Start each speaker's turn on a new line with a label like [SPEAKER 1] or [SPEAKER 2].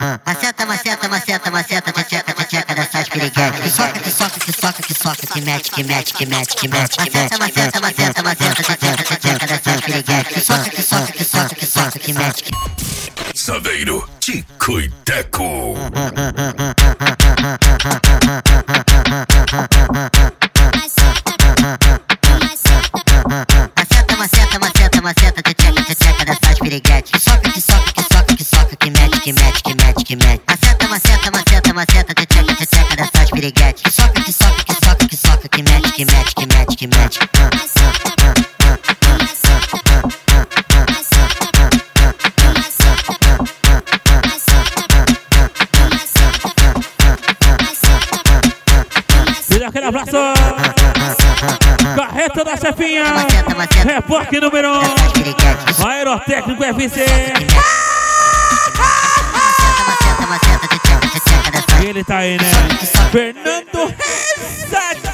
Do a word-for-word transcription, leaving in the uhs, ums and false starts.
[SPEAKER 1] Maceta, maceta, maceta, maceta, tcheca, tcheca dessas piriguetes. Que soca, que soca, que soca, que soca, que mete, que mete, que mete, que mete. Maceta, maceta, maceta, maceta, tcheca, tcheca dessas piriguetes. Que soca, que soca, que soca, que soca, que mete.
[SPEAKER 2] Saveiro, Tico e Teco.
[SPEAKER 1] Maceta, maceta, maceta, maceta, tcheca, tcheca dessas piriguetes. Que soca, que soca, que soca, que soca, que mete, que mete, que mete, que mete. Maceta, maceta, maceta, maceta, tcheca, tcheca dessas piriguetes. Que soca, que soca, que soca, que soca, que mete, que mete, que mete, que mete.
[SPEAKER 3] E aquele abraço. Carreta da chefinha. Repórter número um. Aerotécnico F C. Ele tá aí, né? Fernando Reza.